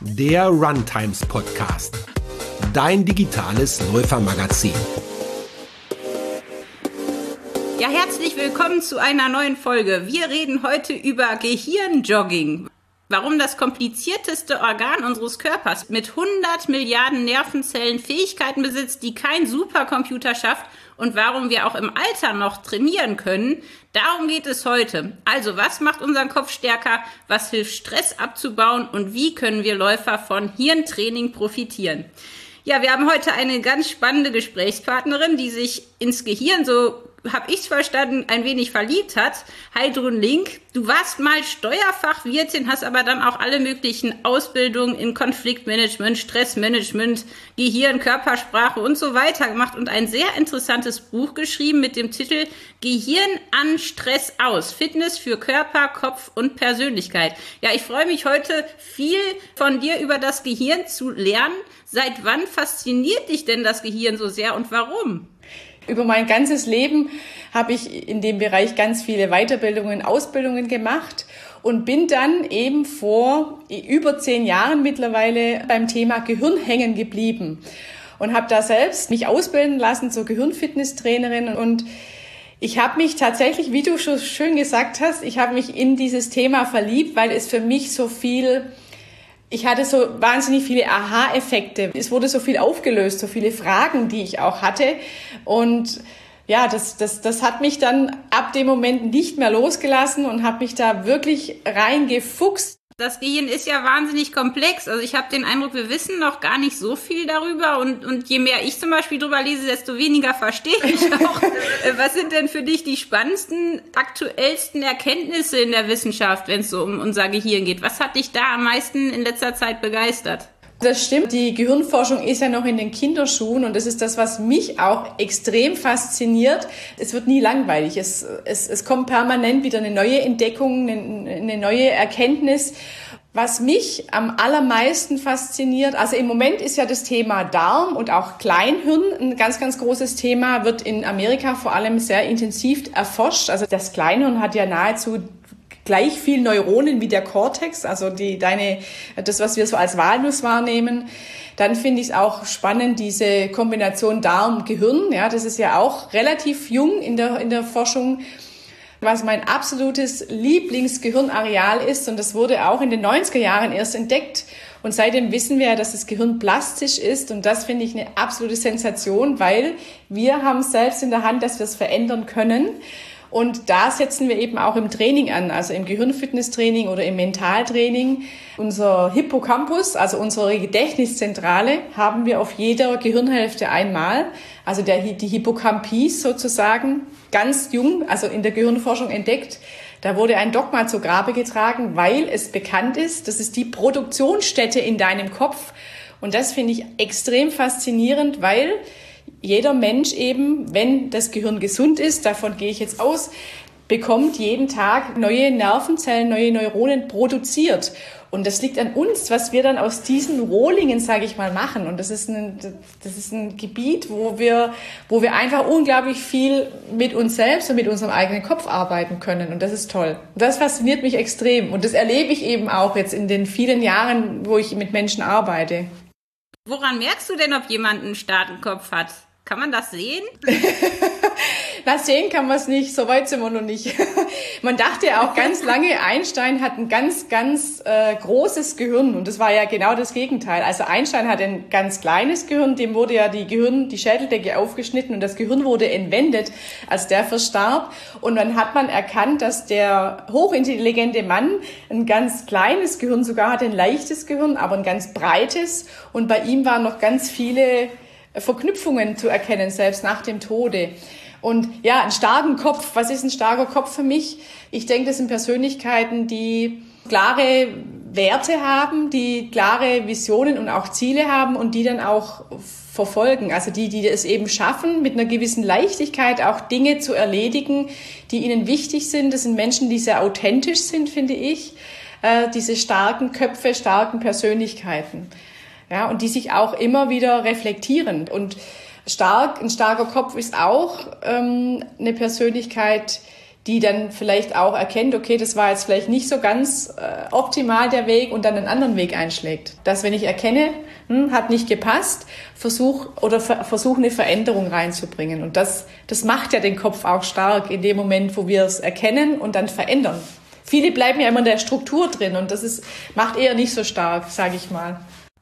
der Runtimes Podcast, dein digitales Läufermagazin. Ja, herzlich willkommen zu einer neuen Folge. Wir reden heute über Gehirnjogging. Warum das komplizierteste Organ unseres Körpers mit 100 Milliarden Nervenzellen Fähigkeiten besitzt, die kein Supercomputer schafft, und warum wir auch im Alter noch trainieren können, darum geht es heute. Also, was macht unseren Kopf stärker, was hilft Stress abzubauen und wie können wir Läufer von Hirntraining profitieren? Ja, wir haben heute eine ganz spannende Gesprächspartnerin, die sich ins Gehirn, so habe ich es verstanden, ein wenig verliebt hat. Heidrun Link, du warst mal Steuerfachwirtin, hast aber dann auch alle möglichen Ausbildungen in Konfliktmanagement, Stressmanagement, Gehirn, Körpersprache und so weiter gemacht und ein sehr interessantes Buch geschrieben mit dem Titel Gehirn an Stress aus. Fitness für Körper, Kopf und Persönlichkeit. Ja, ich freue mich heute viel von dir über das Gehirn zu lernen. Seit wann fasziniert dich denn das Gehirn so sehr und warum? Über mein ganzes Leben habe ich in dem Bereich ganz viele Weiterbildungen, Ausbildungen gemacht und bin dann eben vor über 10 Jahren mittlerweile beim Thema Gehirn hängen geblieben und habe da selbst mich ausbilden lassen zur Gehirnfitnesstrainerin und ich habe mich tatsächlich, wie du schon schön gesagt hast, ich habe mich in dieses Thema verliebt, weil es für mich ich hatte so wahnsinnig viele Aha-Effekte. Es wurde so viel aufgelöst, so viele Fragen, die ich auch hatte. Und ja, das hat mich dann ab dem Moment nicht mehr losgelassen und habe mich da wirklich reingefuchst. Das Gehirn ist ja wahnsinnig komplex. Also ich habe den Eindruck, wir wissen noch gar nicht so viel darüber. Und je mehr ich zum Beispiel drüber lese, desto weniger verstehe ich auch. Was sind denn für dich die spannendsten, aktuellsten Erkenntnisse in der Wissenschaft, wenn es so um unser Gehirn geht? Was hat dich da am meisten in letzter Zeit begeistert? Das stimmt. Die Gehirnforschung ist ja noch in den Kinderschuhen und das ist das, was mich auch extrem fasziniert. Es wird nie langweilig. Es kommt permanent wieder eine neue Entdeckung, eine neue Erkenntnis. Was mich am allermeisten fasziniert, also im Moment ist ja das Thema Darm und auch Kleinhirn ein ganz, ganz großes Thema, wird in Amerika vor allem sehr intensiv erforscht. Also das Kleinhirn hat ja nahezu gleich viel Neuronen wie der Cortex, also das, was wir so als Walnuss wahrnehmen. Dann finde ich es auch spannend, diese Kombination Darm-Gehirn. Ja, das ist ja auch relativ jung in der Forschung. Was mein absolutes Lieblingsgehirnareal ist, und das wurde auch in den 90er Jahren erst entdeckt. Und seitdem wissen wir ja, dass das Gehirn plastisch ist. Und das finde ich eine absolute Sensation, weil wir haben selbst in der Hand, dass wir es verändern können. Und da setzen wir eben auch im Training an, also im Gehirnfitnesstraining oder im Mentaltraining. Unser Hippocampus, also unsere Gedächtniszentrale, haben wir auf jeder Gehirnhälfte einmal. Also die Hippocampis sozusagen, ganz jung, also in der Gehirnforschung entdeckt. Da wurde ein Dogma zu Grabe getragen, weil es bekannt ist, das ist die Produktionsstätte in deinem Kopf. Und das finde ich extrem faszinierend, weil jeder Mensch eben, wenn das Gehirn gesund ist, davon gehe ich jetzt aus, bekommt jeden Tag neue Nervenzellen, neue Neuronen produziert. Und das liegt an uns, was wir dann aus diesen Rohlingen, sage ich mal, machen. Und das ist ein Gebiet, wo wir einfach unglaublich viel mit uns selbst und mit unserem eigenen Kopf arbeiten können. Und das ist toll. Das fasziniert mich extrem. Und das erlebe ich eben auch jetzt in den vielen Jahren, wo ich mit Menschen arbeite. Woran merkst du denn, ob jemand einen starken Kopf hat? Kann man das sehen? Na, sehen kann man es nicht, so weit sind wir noch nicht. Man dachte ja auch ganz lange, Einstein hat ein ganz, ganz großes Gehirn und das war ja genau das Gegenteil. Also Einstein hat ein ganz kleines Gehirn, dem wurde ja die Schädeldecke aufgeschnitten und das Gehirn wurde entwendet, als der verstarb. Und dann hat man erkannt, dass der hochintelligente Mann ein ganz kleines Gehirn sogar hat, ein leichtes Gehirn, aber ein ganz breites. Und bei ihm waren noch ganz viele Verknüpfungen zu erkennen, selbst nach dem Tode. Und ja, einen starken Kopf. Was ist ein starker Kopf für mich? Ich denke, das sind Persönlichkeiten, die klare Werte haben, die klare Visionen und auch Ziele haben und die dann auch verfolgen. Also die es eben schaffen, mit einer gewissen Leichtigkeit auch Dinge zu erledigen, die ihnen wichtig sind. Das sind Menschen, die sehr authentisch sind, finde ich. Diese starken Köpfe, starken Persönlichkeiten. Ja, und die sich auch immer wieder reflektieren. Und ein starker Kopf ist auch eine Persönlichkeit, die dann vielleicht auch erkennt, okay, das war jetzt vielleicht nicht so ganz optimal der Weg und dann einen anderen Weg einschlägt. Dass, wenn ich erkenne, hat nicht gepasst, versuche eine Veränderung reinzubringen. Und das macht ja den Kopf auch stark in dem Moment, wo wir es erkennen und dann verändern. Viele bleiben ja immer in der Struktur drin und macht eher nicht so stark, sage ich mal.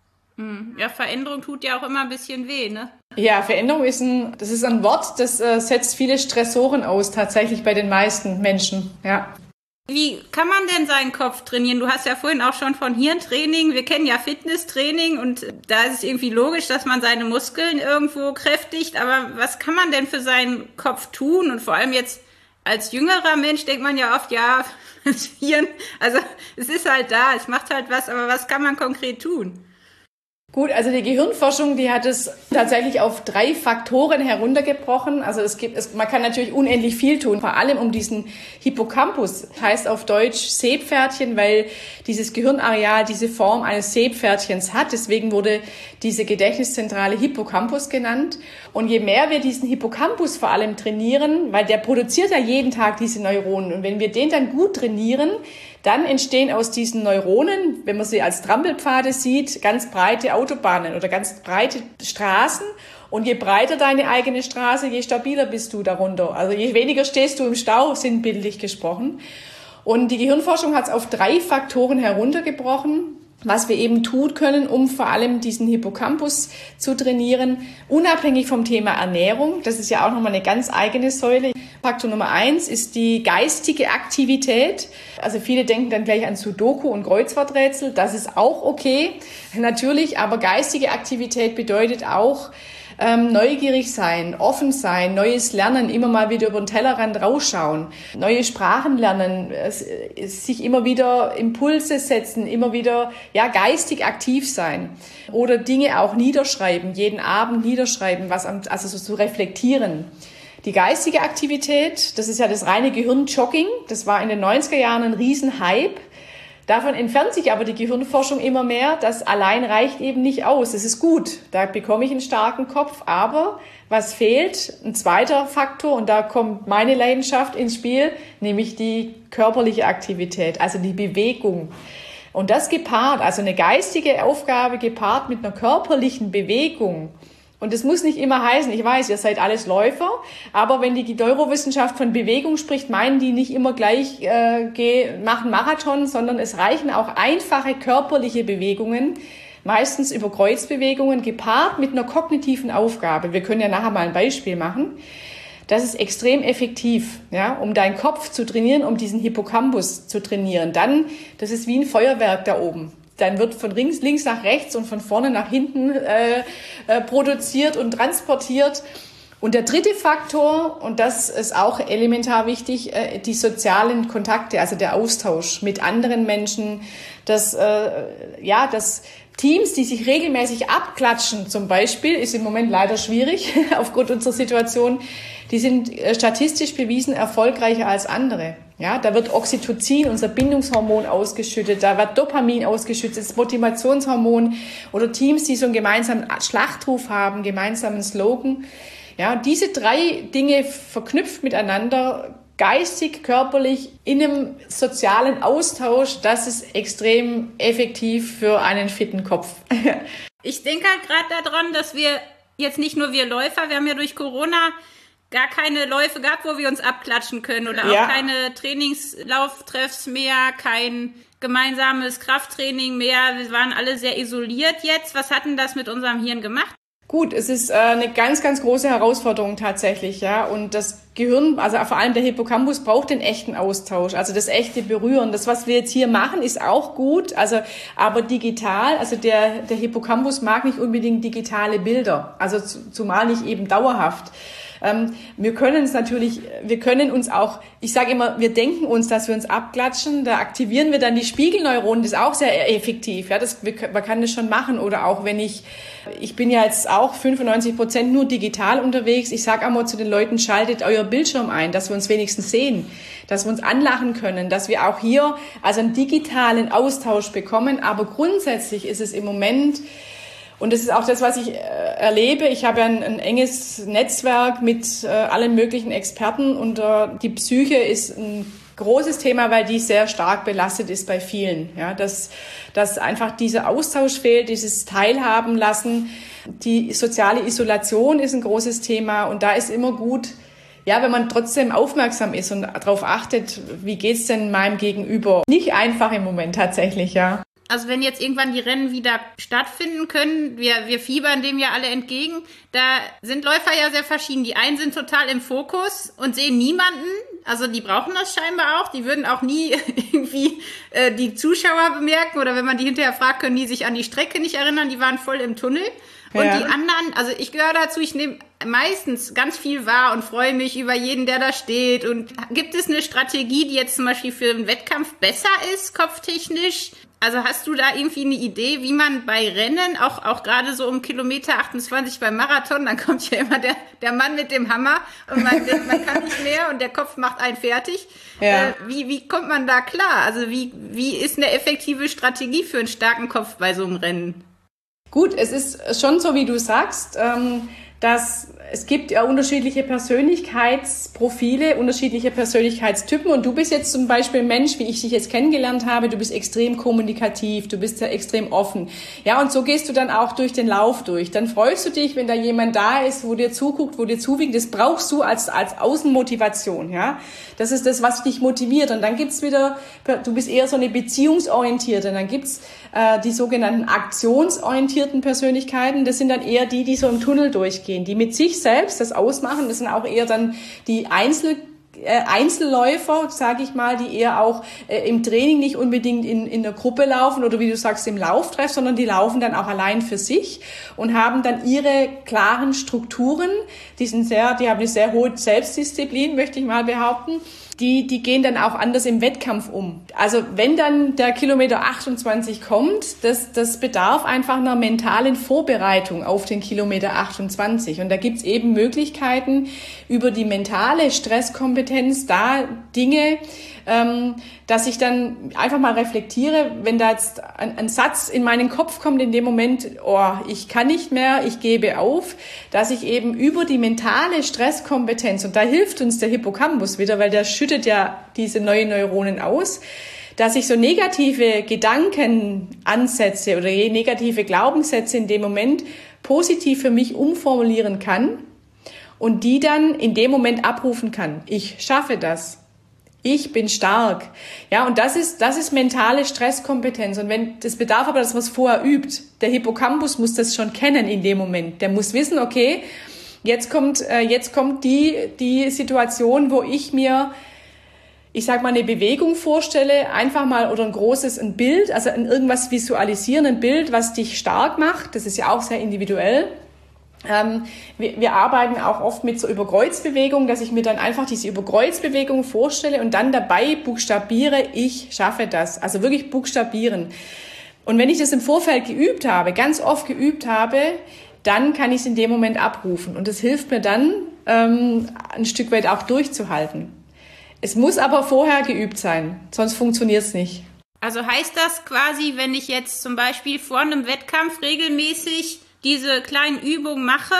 Ja, Veränderung tut ja auch immer ein bisschen weh, ne? Ja, Veränderung ist ein Wort, das setzt viele Stressoren aus, tatsächlich bei den meisten Menschen, ja. Wie kann man denn seinen Kopf trainieren? Du hast ja vorhin auch schon von Hirntraining, wir kennen ja Fitnesstraining und da ist es irgendwie logisch, dass man seine Muskeln irgendwo kräftigt, aber was kann man denn für seinen Kopf tun? Und vor allem jetzt als jüngerer Mensch denkt man ja oft, ja, das Hirn, also es ist halt da, es macht halt was, aber was kann man konkret tun? Gut, also die Gehirnforschung, die hat es tatsächlich auf 3 Faktoren heruntergebrochen. Also man kann natürlich unendlich viel tun, vor allem um diesen Hippocampus, heißt auf Deutsch Seepferdchen, weil dieses Gehirnareal diese Form eines Seepferdchens hat. Deswegen wurde diese Gedächtniszentrale Hippocampus genannt. Und je mehr wir diesen Hippocampus vor allem trainieren, weil der produziert ja jeden Tag diese Neuronen. Und wenn wir den dann gut trainieren, dann entstehen aus diesen Neuronen, wenn man sie als Trampelpfade sieht, ganz breite Autobahnen oder ganz breite Straßen. Und je breiter deine eigene Straße, je stabiler bist du darunter. Also je weniger stehst du im Stau, sinnbildlich gesprochen. Und die Gehirnforschung hat es auf 3 Faktoren heruntergebrochen, was wir eben tun können, um vor allem diesen Hippocampus zu trainieren, unabhängig vom Thema Ernährung. Das ist ja auch nochmal eine ganz eigene Säule. Faktor Nummer 1 ist die geistige Aktivität. Also viele denken dann gleich an Sudoku und Kreuzworträtsel. Das ist auch okay, natürlich, aber geistige Aktivität bedeutet auch, neugierig sein, offen sein, Neues lernen, immer mal wieder über den Tellerrand rausschauen, neue Sprachen lernen, sich immer wieder Impulse setzen, immer wieder geistig aktiv sein oder Dinge auch niederschreiben, jeden Abend niederschreiben, also so zu reflektieren. Die geistige Aktivität, das ist ja das reine Gehirnjogging, das war in den 90er Jahren ein Riesenhype. Davon entfernt sich aber die Gehirnforschung immer mehr. Das allein reicht eben nicht aus. Es ist gut, da bekomme ich einen starken Kopf. Aber was fehlt? Ein zweiter Faktor, und da kommt meine Leidenschaft ins Spiel, nämlich die körperliche Aktivität, also die Bewegung. Und das gepaart, also eine geistige Aufgabe gepaart mit einer körperlichen Bewegung. Und das muss nicht immer heißen, ich weiß, ihr seid alles Läufer, aber wenn die Neurowissenschaft von Bewegung spricht, meinen die nicht immer gleich, machen Marathon, sondern es reichen auch einfache körperliche Bewegungen, meistens über Kreuzbewegungen, gepaart mit einer kognitiven Aufgabe. Wir können ja nachher mal ein Beispiel machen. Das ist extrem effektiv, ja, um deinen Kopf zu trainieren, um diesen Hippocampus zu trainieren. Dann, das ist wie ein Feuerwerk da oben. Dann wird von links nach rechts und von vorne nach hinten produziert und transportiert. Und der dritte Faktor, und das ist auch elementar wichtig, die sozialen Kontakte, also der Austausch mit anderen Menschen, das Teams, die sich regelmäßig abklatschen zum Beispiel, ist im Moment leider schwierig aufgrund unserer Situation, die sind statistisch bewiesen erfolgreicher als andere. Ja, da wird Oxytocin, unser Bindungshormon, ausgeschüttet, da wird Dopamin ausgeschüttet, das Motivationshormon oder Teams, die so einen gemeinsamen Schlachtruf haben, gemeinsamen Slogan. Ja, diese 3 Dinge verknüpft miteinander, geistig, körperlich, in einem sozialen Austausch, das ist extrem effektiv für einen fitten Kopf. Ich denke halt gerade daran, dass wir jetzt nicht nur wir Läufer, wir haben ja durch Corona gar keine Läufe gehabt, wo wir uns abklatschen können oder auch keine Trainingslauftreffs mehr, kein gemeinsames Krafttraining mehr. Wir waren alle sehr isoliert jetzt. Was hat denn das mit unserem Hirn gemacht? Gut, es ist eine ganz, ganz große Herausforderung tatsächlich, ja. Und das Gehirn, also vor allem der Hippocampus, braucht den echten Austausch, also das echte Berühren. Das, was wir jetzt hier machen, ist auch gut, also aber digital, also der Hippocampus mag nicht unbedingt digitale Bilder, also zumal nicht eben dauerhaft. Wir können uns auch, ich sage immer, wir denken uns, dass wir uns abklatschen, da aktivieren wir dann die Spiegelneuronen, das ist auch sehr effektiv, ja, man kann das schon machen. Oder auch wenn ich bin ja jetzt auch 95% nur digital unterwegs, ich sage einmal zu den Leuten, schaltet euer Bildschirm ein, dass wir uns wenigstens sehen, dass wir uns anlachen können, dass wir auch hier also einen digitalen Austausch bekommen, aber grundsätzlich ist es im Moment, Und das ist auch das, was ich erlebe. Ich habe ja ein enges Netzwerk mit allen möglichen Experten und die Psyche ist ein großes Thema, weil die sehr stark belastet ist bei vielen. Ja, dass einfach dieser Austausch fehlt, dieses Teilhaben lassen. Die soziale Isolation ist ein großes Thema und da ist immer gut, ja, wenn man trotzdem aufmerksam ist und darauf achtet, wie geht's denn meinem Gegenüber? Nicht einfach im Moment tatsächlich, ja. Also wenn jetzt irgendwann die Rennen wieder stattfinden können, wir fiebern dem ja alle entgegen, da sind Läufer ja sehr verschieden. Die einen sind total im Fokus und sehen niemanden, also die brauchen das scheinbar auch, die würden auch nie irgendwie die Zuschauer bemerken oder wenn man die hinterher fragt, können die sich an die Strecke nicht erinnern, die waren voll im Tunnel. Und die anderen, also ich gehöre dazu, ich nehme meistens ganz viel wahr und freue mich über jeden, der da steht. Und gibt es eine Strategie, die jetzt zum Beispiel für einen Wettkampf besser ist, kopftechnisch? Also hast du da irgendwie eine Idee, wie man bei Rennen, auch gerade so um Kilometer 28 beim Marathon, dann kommt ja immer der Mann mit dem Hammer und man denkt, man kann nicht mehr und der Kopf macht einen fertig. Ja. Wie kommt man da klar? Also wie ist eine effektive Strategie für einen starken Kopf bei so einem Rennen? Gut, es ist schon so, wie du sagst, dass es gibt ja unterschiedliche Persönlichkeitsprofile, unterschiedliche Persönlichkeitstypen und du bist jetzt zum Beispiel ein Mensch, wie ich dich jetzt kennengelernt habe, du bist extrem kommunikativ, du bist ja extrem offen. Ja, und so gehst du dann auch durch den Lauf durch. Dann freust du dich, wenn da jemand da ist, wo dir zuguckt, wo dir zuwinkt. Das brauchst du als Außenmotivation, ja. Das ist das, was dich motiviert. Und dann gibt's wieder, du bist eher so eine beziehungsorientierte. Dann gibt's die sogenannten aktionsorientierten Persönlichkeiten. Das sind dann eher die so im Tunnel durchgehen, die mit sich selbst das ausmachen. Das sind auch eher dann die Einzelläufer, sage ich mal, die eher auch im Training nicht unbedingt in der Gruppe laufen oder wie du sagst im Lauftreff, sondern die laufen dann auch allein für sich und haben dann ihre klaren Strukturen. Die haben eine sehr hohe Selbstdisziplin, möchte ich mal behaupten. Die gehen dann auch anders im Wettkampf um. Also wenn dann der Kilometer 28 kommt, das bedarf einfach einer mentalen Vorbereitung auf den Kilometer 28. Und da gibt's eben Möglichkeiten über die mentale Stresskompetenz, da Dinge, dass ich dann einfach mal reflektiere, wenn da jetzt ein Satz in meinen Kopf kommt in dem Moment, ich kann nicht mehr, ich gebe auf, dass ich eben über die mentale Stresskompetenz, und da hilft uns der Hippocampus wieder, weil der schüttet ja diese neuen Neuronen aus, dass ich so negative Gedankenansätze oder negative Glaubenssätze in dem Moment positiv für mich umformulieren kann und die dann in dem Moment abrufen kann. Ich schaffe das. Ich bin stark. Ja, und das ist mentale Stresskompetenz. Und das bedarf aber, dass man es vorher übt. Der Hippocampus muss das schon kennen in dem Moment. Der muss wissen, okay, jetzt kommt die Situation, wo ich mir, ich sag mal, eine Bewegung vorstelle, einfach mal oder ein Bild, also irgendwas visualisieren, ein Bild, was dich stark macht. Das ist ja auch sehr individuell. Wir arbeiten auch oft mit so Überkreuzbewegungen, dass ich mir dann einfach diese Überkreuzbewegung vorstelle und dann dabei buchstabiere, ich schaffe das. Also wirklich buchstabieren. Und wenn ich das im Vorfeld geübt habe, ganz oft geübt habe, dann kann ich es in dem Moment abrufen. Und das hilft mir dann, ein Stück weit auch durchzuhalten. Es muss aber vorher geübt sein, sonst funktioniert es nicht. Also heißt das quasi, wenn ich jetzt zum Beispiel vor einem Wettkampf regelmäßig diese kleinen Übungen mache,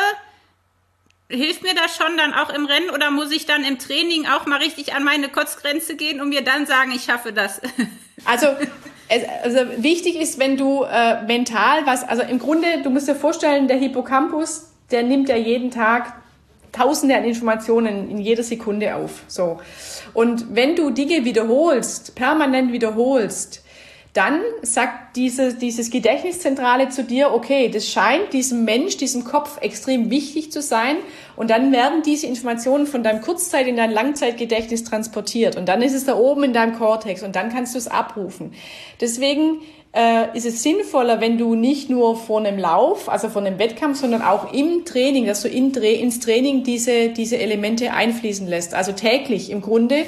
hilft mir das schon dann auch im Rennen oder muss ich dann im Training auch mal richtig an meine Kotzgrenze gehen und mir dann sagen, ich schaffe das? Also wichtig ist, wenn du mental also im Grunde, du musst dir vorstellen, der Hippocampus, der nimmt ja jeden Tag Tausende an Informationen in jeder Sekunde auf. So. Und wenn du Dinge permanent wiederholst, dann sagt dieses Gedächtniszentrale zu dir, okay, das scheint diesem Mensch, diesem Kopf extrem wichtig zu sein und dann werden diese Informationen von deinem Kurzzeit- in dein Langzeitgedächtnis transportiert und dann ist es da oben in deinem Cortex und dann kannst du es abrufen. Deswegen ist es sinnvoller, wenn du nicht nur vor einem Lauf, also vor einem Wettkampf, sondern auch im Training, dass du ins Training diese Elemente einfließen lässt. Also täglich im Grunde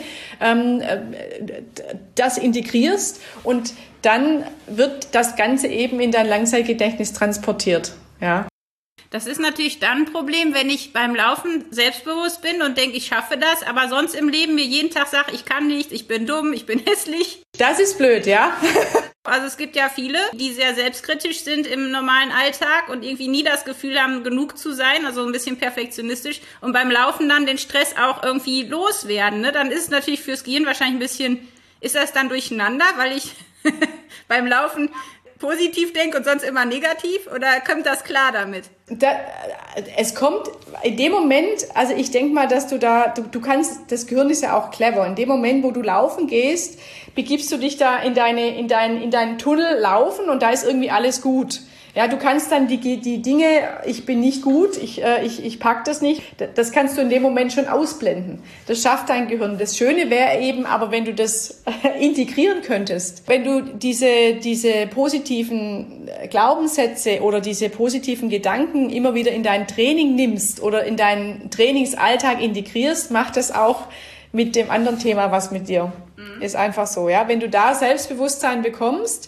das integrierst und dann wird das Ganze eben in dein Langzeitgedächtnis transportiert. Ja. Das ist natürlich dann ein Problem, wenn ich beim Laufen selbstbewusst bin und denke, ich schaffe das, aber sonst im Leben mir jeden Tag sage, ich kann nichts, ich bin dumm, ich bin hässlich. Das ist blöd, ja. Also es gibt ja viele, die sehr selbstkritisch sind im normalen Alltag und irgendwie nie das Gefühl haben, genug zu sein, also ein bisschen perfektionistisch und beim Laufen dann den Stress auch irgendwie loswerden. Ne? Dann ist es natürlich fürs Gehirn wahrscheinlich ein bisschen, ist das dann durcheinander, weil ich beim Laufen positiv denke und sonst immer negativ, oder kommt das klar damit? Es kommt in dem Moment, also ich denke mal, dass du kannst, das Gehirn ist ja auch clever, in dem Moment, wo du laufen gehst, begibst du dich da in deinen Tunnel laufen und da ist irgendwie alles gut. Ja, du kannst dann die Dinge, ich bin nicht gut, ich pack das nicht, das kannst du in dem Moment schon ausblenden. Das schafft dein Gehirn. Das Schöne wäre eben, aber wenn du das integrieren könntest, wenn du diese positiven Glaubenssätze oder diese positiven Gedanken immer wieder in dein Training nimmst oder in deinen Trainingsalltag integrierst, macht das auch mit dem anderen Thema was mit dir. Ist einfach so, ja. Wenn du da Selbstbewusstsein bekommst,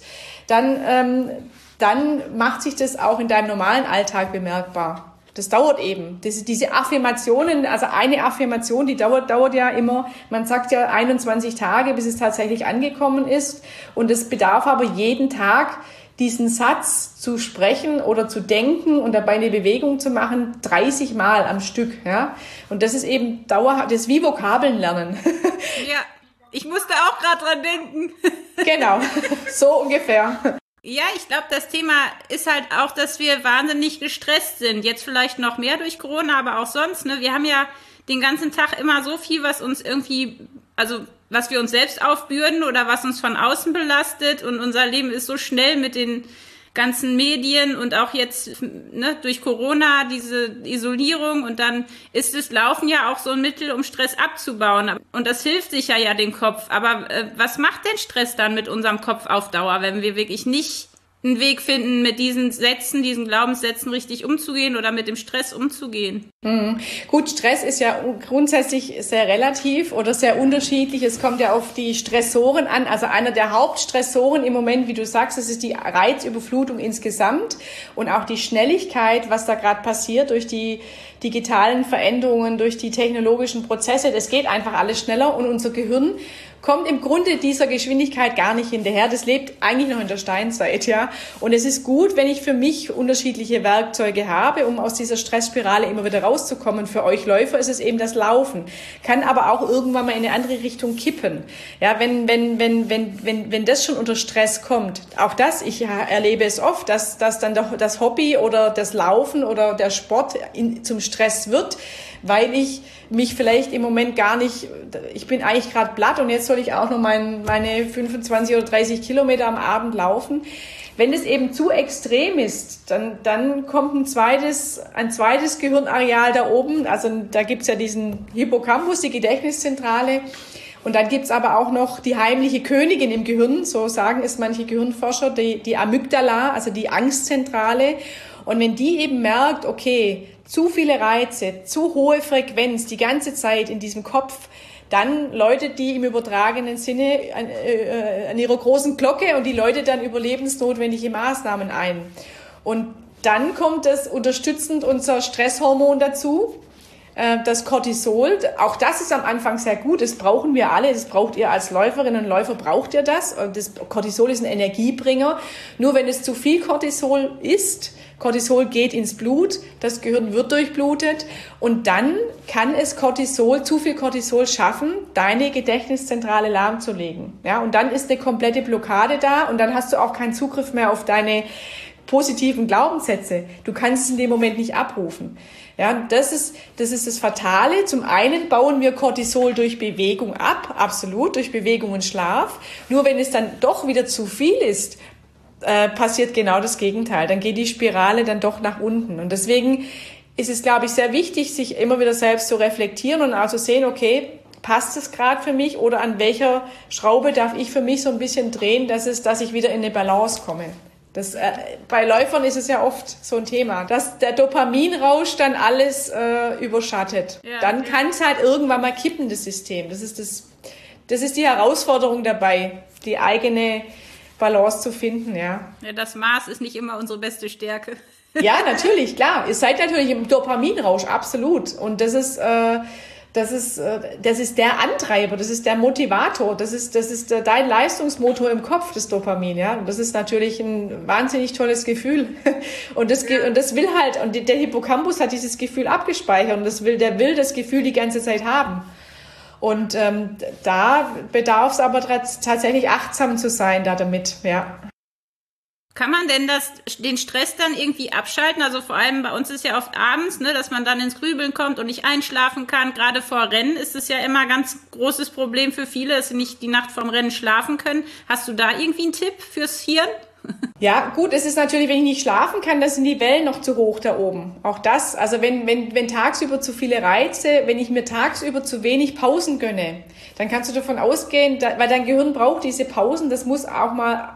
dann macht sich das auch in deinem normalen Alltag bemerkbar. Das dauert eben. Diese Affirmationen, also eine Affirmation, die dauert ja immer, man sagt ja 21 Tage, bis es tatsächlich angekommen ist. Und es bedarf aber jeden Tag, diesen Satz zu sprechen oder zu denken und dabei eine Bewegung zu machen, 30 Mal am Stück. Ja? Und das ist eben dauerhaft, das ist wie Vokabeln lernen. Ja, ich musste auch gerade dran denken. Genau, so ungefähr. Ja, ich glaube, das Thema ist halt auch, dass wir wahnsinnig gestresst sind. Jetzt vielleicht noch mehr durch Corona, aber auch sonst. Ne? Wir haben ja den ganzen Tag immer so viel, was uns irgendwie, also was wir uns selbst aufbürden oder was uns von außen belastet. Und unser Leben ist so schnell mit den ganzen Medien und auch jetzt durch Corona diese Isolierung. Und dann ist das Laufen ja auch so ein Mittel, um Stress abzubauen. Und das hilft sicher ja dem Kopf. Aber was macht denn Stress dann mit unserem Kopf auf Dauer, wenn wir wirklich nicht einen Weg finden, mit diesen Glaubenssätzen richtig umzugehen oder mit dem Stress umzugehen? Gut, Stress ist ja grundsätzlich sehr relativ oder sehr unterschiedlich. Es kommt ja auf die Stressoren an. Also einer der Hauptstressoren im Moment, wie du sagst, das ist die Reizüberflutung insgesamt und auch die Schnelligkeit, was da gerade passiert durch die digitalen Veränderungen, durch die technologischen Prozesse. Das geht einfach alles schneller und unser Gehirn kommt im Grunde dieser Geschwindigkeit gar nicht hinterher. Das lebt eigentlich noch in der Steinzeit, ja. Und es ist gut, wenn ich für mich unterschiedliche Werkzeuge habe, um aus dieser Stressspirale immer wieder rauszukommen. Für euch Läufer ist es eben das Laufen. Kann aber auch irgendwann mal in eine andere Richtung kippen. Ja, wenn das schon unter Stress kommt, auch das, ich erlebe es oft, dass dann doch das Hobby oder das Laufen oder der Sport zum Stress wird, weil ich mich vielleicht im Moment gar nicht, ich bin eigentlich gerade platt und jetzt soll ich auch noch meine 25 oder 30 Kilometer am Abend laufen. Wenn es eben zu extrem ist, dann kommt ein zweites Gehirnareal da oben, also da gibt's ja diesen Hippocampus, die Gedächtniszentrale, und dann gibt's aber auch noch die heimliche Königin im Gehirn, so sagen es manche Gehirnforscher, die Amygdala, also die Angstzentrale. Und wenn die eben merkt, okay, zu viele Reize, zu hohe Frequenz die ganze Zeit in diesem Kopf, dann läutet die im übertragenen Sinne an ihrer großen Glocke und die läutet dann überlebensnotwendige Maßnahmen ein. Und dann kommt das unterstützend unser Stresshormon dazu, das Cortisol. Auch das ist am Anfang sehr gut, das brauchen wir alle, das braucht ihr als Läuferinnen und Läufer, braucht ihr das. Das Cortisol ist ein Energiebringer. Nur wenn es zu viel Cortisol ist, Cortisol geht ins Blut, das Gehirn wird durchblutet und dann kann es zu viel Cortisol schaffen, deine Gedächtniszentrale lahmzulegen. Ja, und dann ist eine komplette Blockade da und dann hast du auch keinen Zugriff mehr auf deine positiven Glaubenssätze. Du kannst es in dem Moment nicht abrufen. Ja, das ist das Fatale. Zum einen bauen wir Cortisol durch Bewegung ab, absolut, durch Bewegung und Schlaf. Nur wenn es dann doch wieder zu viel ist, passiert genau das Gegenteil. Dann geht die Spirale dann doch nach unten. Und deswegen ist es, glaube ich, sehr wichtig, sich immer wieder selbst zu reflektieren und auch zu sehen, okay, passt es gerade für mich oder an welcher Schraube darf ich für mich so ein bisschen drehen, dass ich wieder in eine Balance komme. Bei Läufern ist es ja oft so ein Thema, dass der Dopaminrausch dann alles überschattet. Ja, dann kann es halt irgendwann mal kippen, das System. Das ist die Herausforderung dabei, die eigene Balance zu finden, ja. Ja, das Maß ist nicht immer unsere beste Stärke. Ja, natürlich, klar. Ihr seid natürlich im Dopaminrausch, absolut. Und das das ist der Antreiber, das ist der Motivator, das ist dein Leistungsmotor im Kopf, das Dopamin, ja. Und das ist natürlich ein wahnsinnig tolles Gefühl. Und das will halt, und der Hippocampus hat dieses Gefühl abgespeichert und der will das Gefühl die ganze Zeit haben. Und da bedarf es aber tatsächlich achtsam zu sein damit, ja. Kann man denn den Stress dann irgendwie abschalten? Also vor allem bei uns ist ja oft abends, ne, dass man dann ins Grübeln kommt und nicht einschlafen kann. Gerade vor Rennen ist es ja immer ein ganz großes Problem für viele, dass sie nicht die Nacht vorm Rennen schlafen können. Hast du da irgendwie einen Tipp fürs Hirn? Ja, gut, es ist natürlich, wenn ich nicht schlafen kann, dann sind die Wellen noch zu hoch da oben. Auch das, also wenn tagsüber zu viele Reize, wenn ich mir tagsüber zu wenig Pausen gönne, dann kannst du davon ausgehen, weil dein Gehirn braucht diese Pausen, das muss auch mal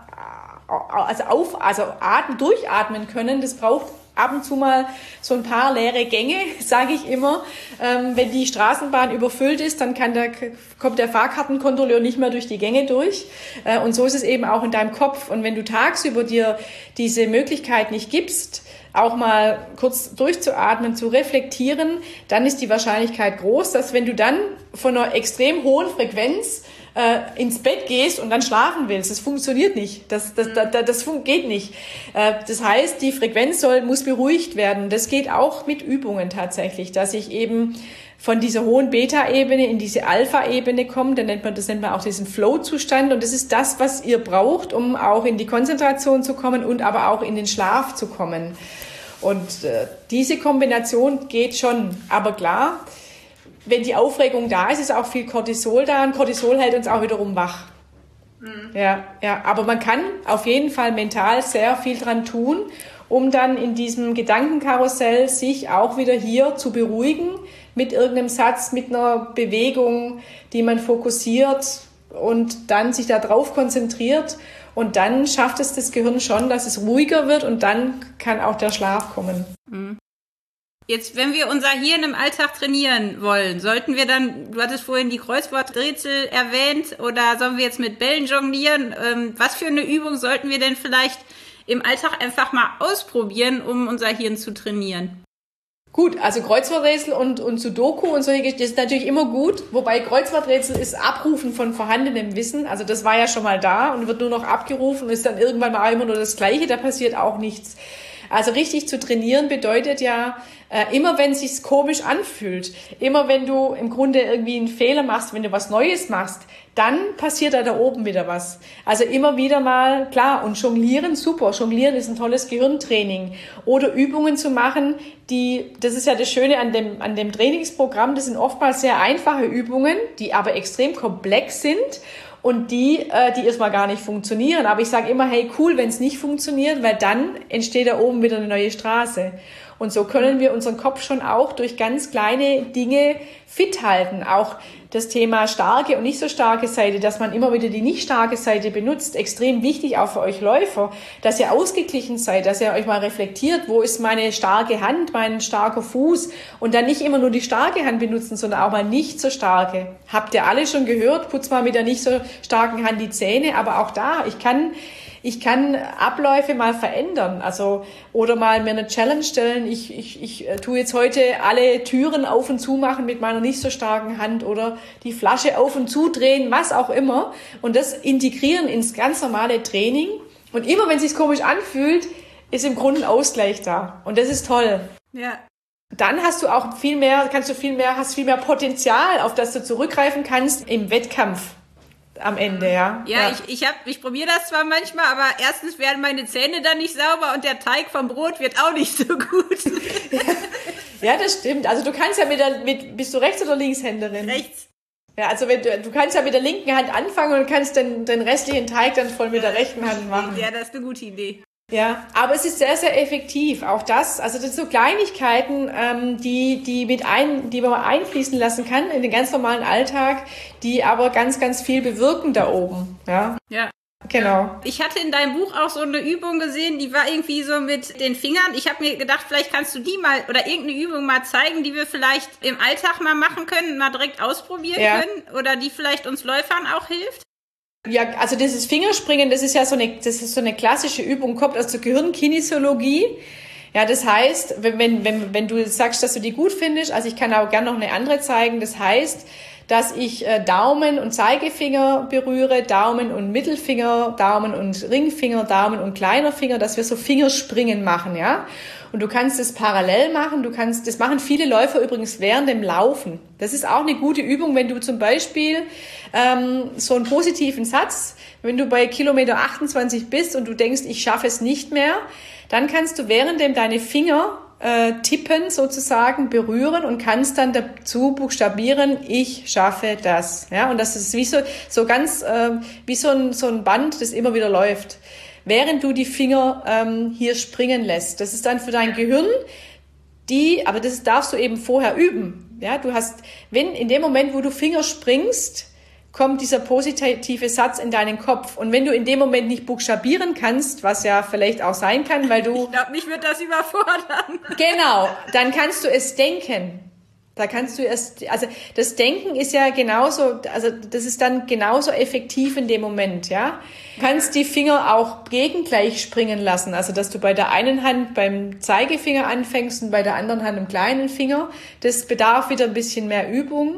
durchatmen können. Das braucht ab und zu mal so ein paar leere Gänge, sage ich immer. Wenn die Straßenbahn überfüllt ist, dann kommt der Fahrkartenkontrolleur nicht mehr durch die Gänge durch. Und so ist es eben auch in deinem Kopf. Und wenn du tagsüber dir diese Möglichkeit nicht gibst, auch mal kurz durchzuatmen, zu reflektieren, dann ist die Wahrscheinlichkeit groß, dass wenn du dann von einer extrem hohen Frequenz ins Bett gehst und dann schlafen willst. Das funktioniert nicht. Das geht nicht. Das heißt, die Frequenz muss beruhigt werden. Das geht auch mit Übungen tatsächlich, dass ich eben von dieser hohen Beta-Ebene in diese Alpha-Ebene komme. Das nennt man auch diesen Flow-Zustand. Und das ist das, was ihr braucht, um auch in die Konzentration zu kommen und aber auch in den Schlaf zu kommen. Und diese Kombination geht schon. Aber klar, wenn die Aufregung da ist, ist auch viel Cortisol da und Cortisol hält uns auch wiederum wach. Mhm. Ja, aber man kann auf jeden Fall mental sehr viel dran tun, um dann in diesem Gedankenkarussell sich auch wieder hier zu beruhigen mit irgendeinem Satz, mit einer Bewegung, die man fokussiert und dann sich da drauf konzentriert und dann schafft es das Gehirn schon, dass es ruhiger wird und dann kann auch der Schlaf kommen. Mhm. Jetzt, wenn wir unser Hirn im Alltag trainieren wollen, sollten wir dann, du hattest vorhin die Kreuzworträtsel erwähnt, oder sollen wir jetzt mit Bällen jonglieren? Was für eine Übung sollten wir denn vielleicht im Alltag einfach mal ausprobieren, um unser Hirn zu trainieren? Gut, also Kreuzworträtsel und Sudoku und solche Geschichten ist natürlich immer gut, wobei Kreuzworträtsel ist Abrufen von vorhandenem Wissen, also das war ja schon mal da und wird nur noch abgerufen und ist dann irgendwann mal immer nur das Gleiche, da passiert auch nichts. Also richtig zu trainieren bedeutet ja, immer wenn es sich komisch anfühlt, immer wenn du im Grunde irgendwie einen Fehler machst, wenn du was Neues machst, dann passiert da oben wieder was. Also immer wieder mal, klar, und Jonglieren, super. Jonglieren ist ein tolles Gehirntraining. Oder Übungen zu machen, das ist ja das Schöne an dem Trainingsprogramm, das sind oftmals sehr einfache Übungen, die aber extrem komplex sind. Und die erstmal gar nicht funktionieren. Aber ich sage immer, hey, cool, wenn es nicht funktioniert, weil dann entsteht da oben wieder eine neue Straße. Und so können wir unseren Kopf schon auch durch ganz kleine Dinge fit halten. Auch das Thema starke und nicht so starke Seite, dass man immer wieder die nicht starke Seite benutzt. Extrem wichtig auch für euch Läufer, dass ihr ausgeglichen seid, dass ihr euch mal reflektiert, wo ist meine starke Hand, mein starker Fuß und dann nicht immer nur die starke Hand benutzen, sondern auch mal nicht so starke. Habt ihr alle schon gehört, putzt mal mit der nicht so starken Hand die Zähne, aber auch da, ich kann Abläufe mal verändern, also oder mal mir eine Challenge stellen. Ich tue jetzt heute alle Türen auf und zu machen mit meiner nicht so starken Hand oder die Flasche auf und zu drehen, was auch immer und das integrieren ins ganz normale Training. Und immer wenn es sich komisch anfühlt, ist im Grunde ein Ausgleich da und das ist toll. Ja. Dann hast du auch hast viel mehr Potenzial, auf das du zurückgreifen kannst im Wettkampf. Am Ende, ja. Ja, ich probiere das zwar manchmal, aber erstens werden meine Zähne dann nicht sauber und der Teig vom Brot wird auch nicht so gut. Ja, das stimmt. Also du kannst ja bist du Rechts- oder Linkshänderin? Rechts. Ja, also du kannst ja mit der linken Hand anfangen und kannst den restlichen Teig dann voll mit der rechten Hand machen. Ja, das ist eine gute Idee. Ja, aber es ist sehr, sehr effektiv. Auch das sind so Kleinigkeiten, die man einfließen lassen kann in den ganz normalen Alltag, die aber ganz, ganz viel bewirken da oben. Ja. Ja. Genau. Ich hatte in deinem Buch auch so eine Übung gesehen, die war irgendwie so mit den Fingern. Ich habe mir gedacht, vielleicht kannst du die mal oder irgendeine Übung mal zeigen, die wir vielleicht im Alltag mal machen können, mal direkt ausprobieren können oder die vielleicht uns Läufern auch hilft. Ja, also dieses Fingerspringen, das ist so eine klassische Übung, kommt aus der Gehirnkinesiologie. Ja, das heißt, wenn du sagst, dass du die gut findest, also ich kann auch gerne noch eine andere zeigen, das heißt, dass ich Daumen und Zeigefinger berühre, Daumen und Mittelfinger, Daumen und Ringfinger, Daumen und kleiner Finger, dass wir so Fingerspringen machen, ja. Und du kannst das parallel machen, das machen viele Läufer übrigens während dem Laufen. Das ist auch eine gute Übung, wenn du zum Beispiel so einen positiven Satz, wenn du bei Kilometer 28 bist und du denkst, ich schaffe es nicht mehr, dann kannst du währenddem deine Finger tippen sozusagen, berühren und kannst dann dazu buchstabieren, ich schaffe das. Ja, und das ist wie so ganz, wie so ein Band, das immer wieder läuft. Während du die Finger hier springen lässt. Das ist dann für dein Gehirn aber das darfst du eben vorher üben. Ja, wenn in dem Moment, wo du Finger springst, kommt dieser positive Satz in deinen Kopf. Und wenn du in dem Moment nicht buchstabieren kannst, was ja vielleicht auch sein kann, weil du... Ich glaube, mich wird das überfordern. Genau, dann kannst du es denken. Da kannst du also das Denken ist ja genauso, also das ist dann genauso effektiv in dem Moment, ja. Du kannst die Finger auch gegengleich springen lassen, also dass du bei der einen Hand beim Zeigefinger anfängst und bei der anderen Hand im kleinen Finger. Das bedarf wieder ein bisschen mehr Übung.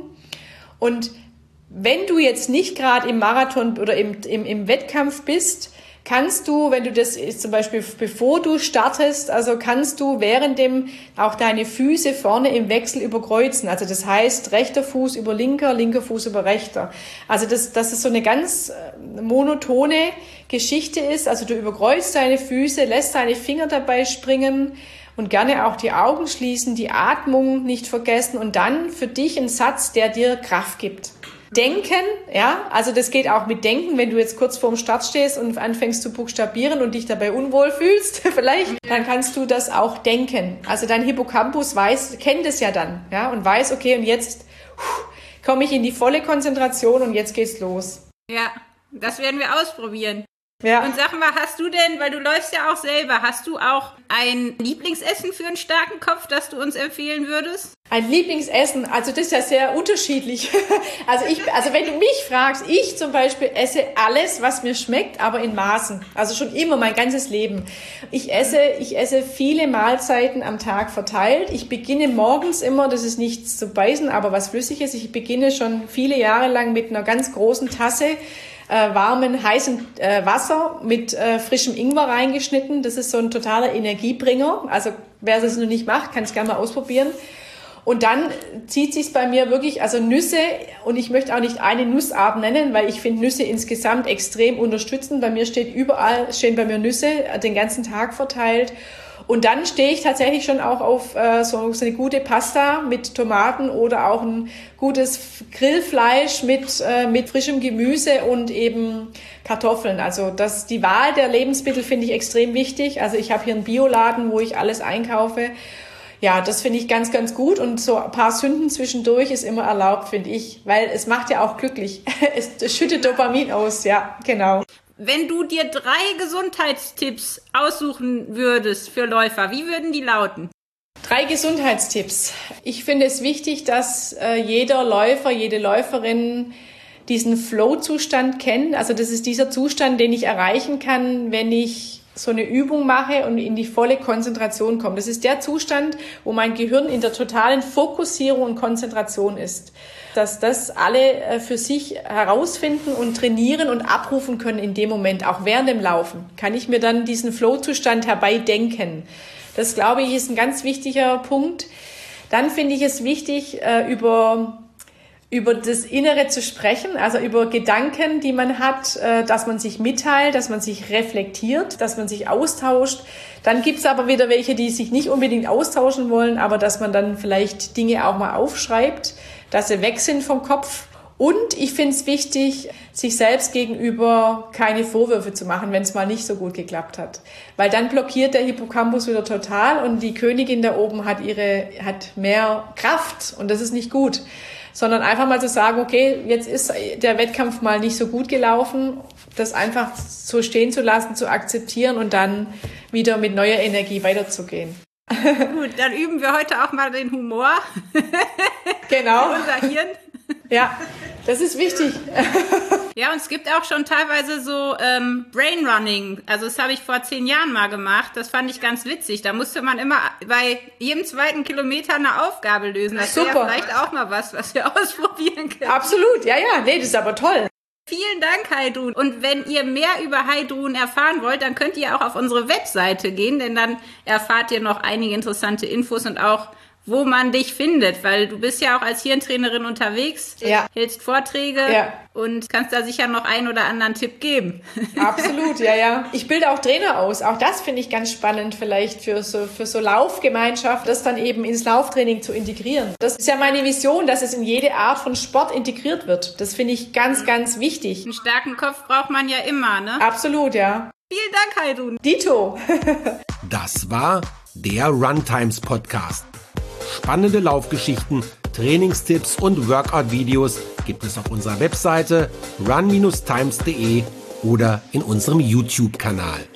Und wenn du jetzt nicht gerade im Marathon oder im Wettkampf bist, kannst du, wenn du das zum Beispiel bevor du startest, also kannst du währenddem auch deine Füße vorne im Wechsel überkreuzen. Also das heißt, rechter Fuß über linker Fuß über rechter. Also dass es so eine ganz monotone Geschichte ist. Also du überkreuzt deine Füße, lässt deine Finger dabei springen und gerne auch die Augen schließen, die Atmung nicht vergessen und dann für dich ein Satz, der dir Kraft gibt. Denken, ja, also das geht auch mit Denken, wenn du jetzt kurz vorm Start stehst und anfängst zu buchstabieren und dich dabei unwohl fühlst, vielleicht, dann kannst du das auch denken. Also dein Hippocampus kennt es ja dann, ja, und weiß, okay, und jetzt komme ich in die volle Konzentration und jetzt geht's los. Ja, das werden wir ausprobieren. Ja. Und sag mal, hast du denn, weil du läufst ja auch selber, hast du auch ein Lieblingsessen für einen starken Kopf, das du uns empfehlen würdest? Ein Lieblingsessen, also das ist ja sehr unterschiedlich. Also wenn du mich fragst, ich zum Beispiel esse alles, was mir schmeckt, aber in Maßen. Also schon immer, mein ganzes Leben. Ich esse viele Mahlzeiten am Tag verteilt. Ich beginne morgens immer, das ist nichts zu beißen, aber was Flüssiges. Ich beginne schon viele Jahre lang mit einer ganz großen Tasse warmen, heißen Wasser mit frischem Ingwer reingeschnitten. Das ist so ein totaler Energiebringer. Also wer das noch nicht macht, kann es gerne mal ausprobieren. Und dann zieht sich's bei mir wirklich, also Nüsse, und ich möchte auch nicht eine Nussart nennen, weil ich finde Nüsse insgesamt extrem unterstützend. Bei mir stehen bei mir Nüsse den ganzen Tag verteilt. Und dann stehe ich tatsächlich schon auch auf so eine gute Pasta mit Tomaten oder auch ein gutes Grillfleisch mit frischem Gemüse und eben Kartoffeln. Also die Wahl der Lebensmittel finde ich extrem wichtig. Also ich habe hier einen Bioladen, wo ich alles einkaufe. Ja, das finde ich ganz, ganz gut. Und so ein paar Sünden zwischendurch ist immer erlaubt, finde ich. Weil es macht ja auch glücklich. Es schüttet Dopamin aus, ja, genau. Wenn du dir 3 Gesundheitstipps aussuchen würdest für Läufer, wie würden die lauten? 3 Gesundheitstipps. Ich finde es wichtig, dass jeder Läufer, jede Läuferin diesen Flow-Zustand kennt. Also das ist dieser Zustand, den ich erreichen kann, wenn ich so eine Übung mache und in die volle Konzentration komme. Das ist der Zustand, wo mein Gehirn in der totalen Fokussierung und Konzentration ist. Dass das alle für sich herausfinden und trainieren und abrufen können in dem Moment, auch während dem Laufen, kann ich mir dann diesen Flow-Zustand herbeidenken. Das, glaube ich, ist ein ganz wichtiger Punkt. Dann finde ich es wichtig, über das Innere zu sprechen, also über Gedanken, die man hat, dass man sich mitteilt, dass man sich reflektiert, dass man sich austauscht. Dann gibt's aber wieder welche, die sich nicht unbedingt austauschen wollen, aber dass man dann vielleicht Dinge auch mal aufschreibt, dass sie weg sind vom Kopf. Und ich finde es wichtig, sich selbst gegenüber keine Vorwürfe zu machen, wenn es mal nicht so gut geklappt hat. Weil dann blockiert der Hippocampus wieder total und die Königin da oben hat mehr Kraft und das ist nicht gut. Sondern einfach mal zu sagen, okay, jetzt ist der Wettkampf mal nicht so gut gelaufen, das einfach so stehen zu lassen, zu akzeptieren und dann wieder mit neuer Energie weiterzugehen. Gut, dann üben wir heute auch mal den Humor. Genau. Für unser Hirn. Ja, das ist wichtig. Ja, und es gibt auch schon teilweise so Brainrunning. Also das habe ich vor 10 Jahren mal gemacht. Das fand ich ganz witzig. Da musste man immer bei jedem 2. Kilometer eine Aufgabe lösen. Das wäre ja vielleicht auch mal was wir ausprobieren können. Absolut, ja, nee, das ist aber toll. Vielen Dank, Heidrun. Und wenn ihr mehr über Heidrun erfahren wollt, dann könnt ihr auch auf unsere Webseite gehen, denn dann erfahrt ihr noch einige interessante Infos und auch, wo man dich findet, weil du bist ja auch als Hirntrainerin unterwegs, hältst Vorträge und kannst da sicher noch einen oder anderen Tipp geben. Absolut, ja. Ich bilde auch Trainer aus. Auch das finde ich ganz spannend vielleicht für so Laufgemeinschaft, das dann eben ins Lauftraining zu integrieren. Das ist ja meine Vision, dass es in jede Art von Sport integriert wird. Das finde ich ganz, ganz wichtig. Einen starken Kopf braucht man ja immer, ne? Absolut, ja. Vielen Dank, Heidrun. Dito. Das war der Runtimes Podcast. Spannende Laufgeschichten, Trainingstipps und Workout-Videos gibt es auf unserer Webseite run-times.de oder in unserem YouTube-Kanal.